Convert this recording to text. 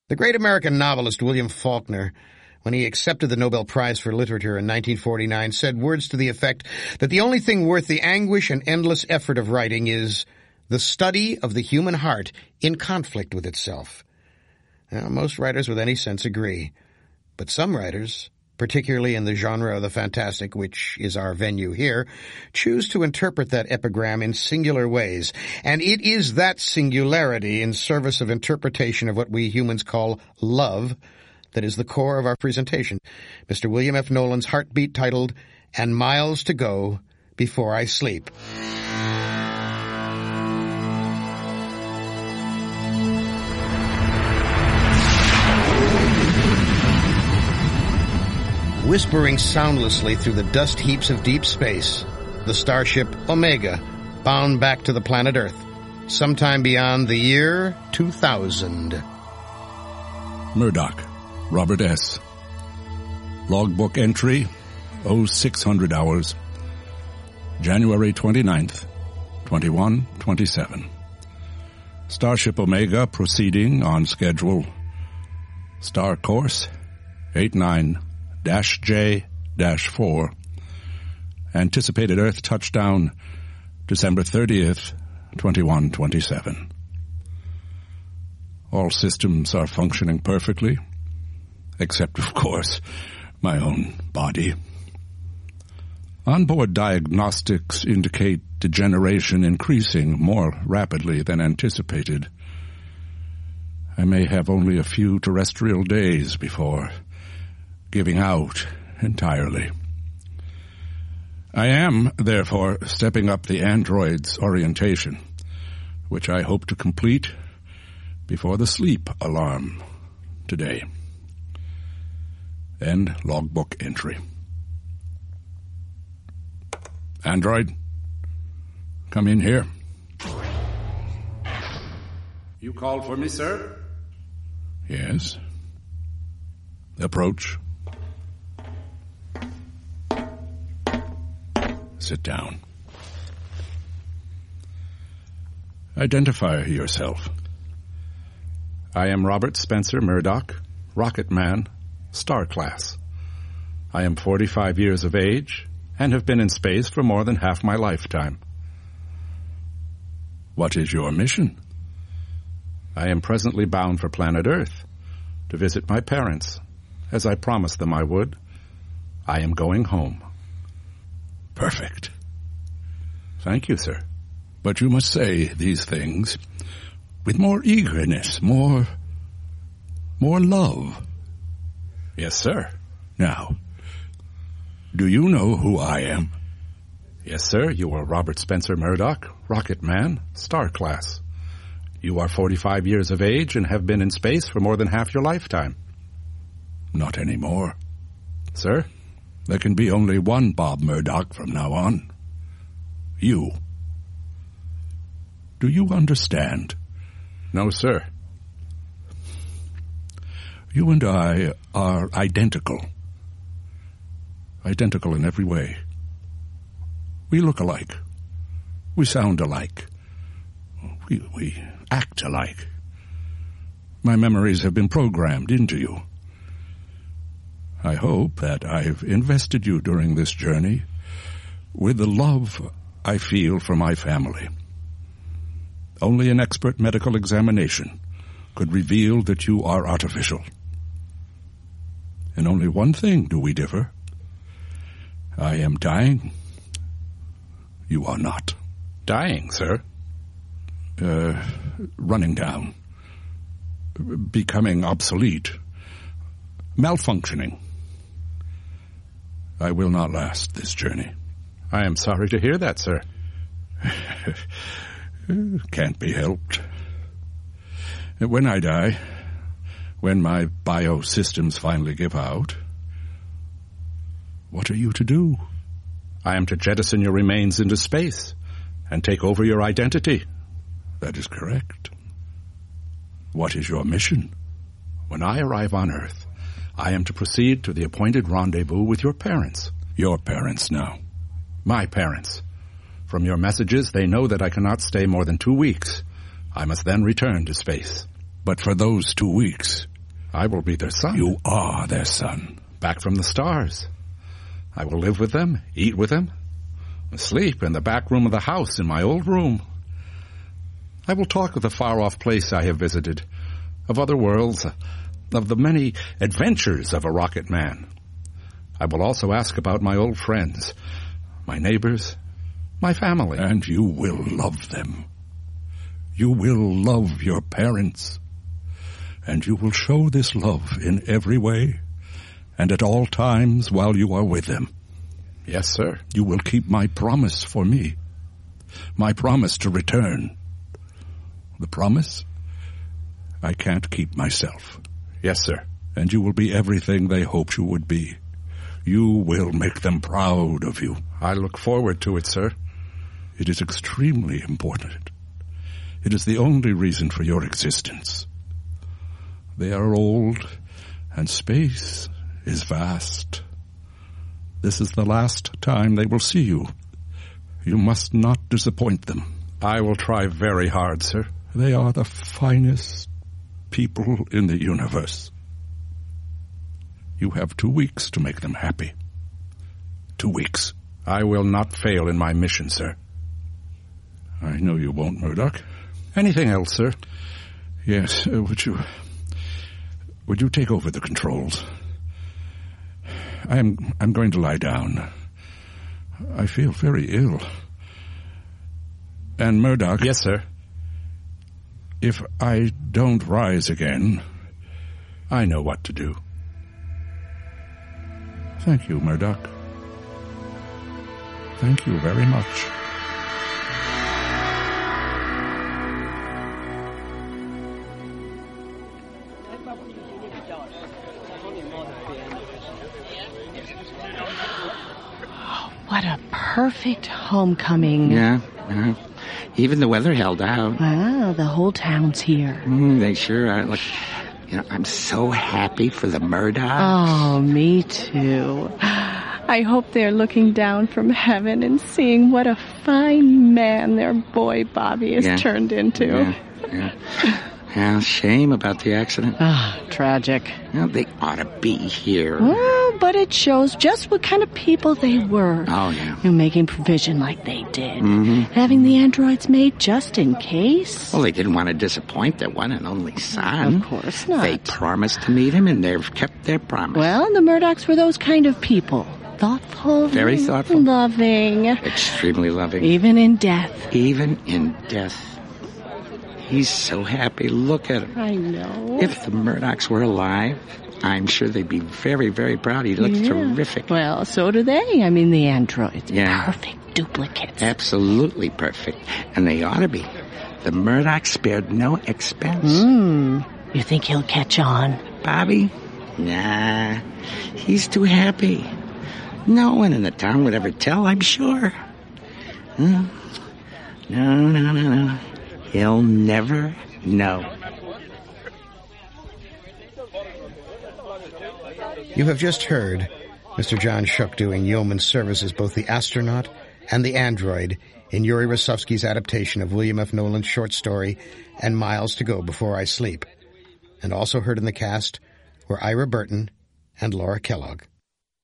The great American novelist William Faulkner, when he accepted the Nobel Prize for Literature in 1949, said words to the effect that the only thing worth the anguish and endless effort of writing is the study of the human heart in conflict with itself. Now, most writers with any sense agree, but some writers, particularly in the genre of the fantastic, which is our venue here, choose to interpret that epigram in singular ways, and it is that singularity in service of interpretation of what we humans call love that is the core of our presentation. Mr. William F. Nolan's Heartbeat, titled, "And Miles to Go Before I Sleep." Whispering soundlessly through the dust heaps of deep space, the starship Omega, bound back to the planet Earth, sometime beyond the year 2000. Murdoch, Robert S. Logbook entry, 0600 hours, January 29th, 2127. Starship Omega proceeding on schedule. Star course 89-J-4. Anticipated Earth touchdown December 30th, 2127. All systems are functioning perfectly, except, of course, my own body. Onboard diagnostics indicate degeneration increasing more rapidly than anticipated. I may have only a few terrestrial days before giving out entirely. I am, therefore, stepping up the android's orientation, which I hope to complete before the sleep alarm today. End logbook entry. Android, come in here. You called for me, sir? Yes. Approach. Sit down. Identify yourself. I am Robert Spencer Murdoch, Rocket Man, Star Class. I am 45 years of age and have been in space for more than half my lifetime. What is your mission? I am presently bound for planet Earth to visit my parents, as I promised them I would. I am going home. Perfect. Thank you, sir. But you must say these things with more eagerness, more love. Yes, sir. Now, do you know who I am? Yes, sir. You are Robert Spencer Murdoch, Rocket Man, Star Class. You are 45 years of age and have been in space for more than half your lifetime. Not anymore. Sir? There can be only one Bob Murdoch from now on. You. Do you understand? No, sir. You and I are identical. Identical in every way. We look alike. We sound alike. We act alike. My memories have been programmed into you. I hope that I've invested you during this journey with the love I feel for my family. Only an expert medical examination could reveal that you are artificial. In only one thing do we differ. I am dying. You are not. Dying, sir? Running down. Becoming obsolete. Malfunctioning. I will not last this journey. I am sorry to hear that, sir. Can't be helped. When I die, when my biosystems finally give out, what are you to do? I am to jettison your remains into space and take over your identity. That is correct. What is your mission? When I arrive on Earth, I am to proceed to the appointed rendezvous with your parents. Your parents now? My parents. From your messages, they know that I cannot stay more than 2 weeks. I must then return to space. But for those 2 weeks, I will be their son. You are their son. Back from the stars. I will live with them, eat with them, sleep in the back room of the house in my old room. I will talk of the far-off place I have visited, of other worlds, of the many adventures of a rocket man. I will also ask about my old friends, my neighbors, my family. And you will love them. You will love your parents. And you will show this love in every way and at all times while you are with them. Yes, sir. You will keep my promise for me, my promise to return. The promise I can't keep myself. Yes, sir. And you will be everything they hoped you would be. You will make them proud of you. I look forward to it, sir. It is extremely important. It is the only reason for your existence. They are old, and space is vast. This is the last time they will see you. You must not disappoint them. I will try very hard, sir. They are the finest people in the universe. You have 2 weeks to make them happy. 2 weeks. I will not fail in my mission, sir. I know you won't, Murdoch. Anything else, sir? Yes, would you take over the controls? I'm going to lie down. I feel very ill. And Murdoch... Yes, sir. If I don't rise again... I know what to do. Thank you, Murdoch. Thank you very much. What a perfect homecoming. Yeah. Even the weather held out. Wow, the whole town's here. They sure are. Look, I'm so happy for the Murdochs. Oh, me too. I hope they're looking down from heaven and seeing what a fine man their boy Bobby has turned into. Yeah, shame about the accident. Tragic. They ought to be here. Well, but it shows just what kind of people they were. Oh, yeah. Making provision like they did. Having the androids made just in case. Well, they didn't want to disappoint their one and only son. Of course not. They promised to meet him, and they've kept their promise. Well, the Murdochs were those kind of people. Thoughtful. Very thoughtful. Loving. Extremely loving. Even in death. Even in death. He's so happy. Look at him. I know. If the Murdochs were alive, I'm sure they'd be very, very proud. He looks terrific. Well, so do they. I mean, the androids. Yeah. Perfect duplicates. Absolutely perfect. And they ought to be. The Murdochs spared no expense. You think he'll catch on? Bobby? Nah. He's too happy. No one in the town would ever tell, I'm sure. No. He'll never know. You have just heard Mr. John Schuck doing yeoman service as both the astronaut and the android in Yuri Rosovsky's adaptation of William F. Nolan's short story And Miles to Go Before I Sleep, and also heard in the cast were Ira Burton and Laura Kellogg.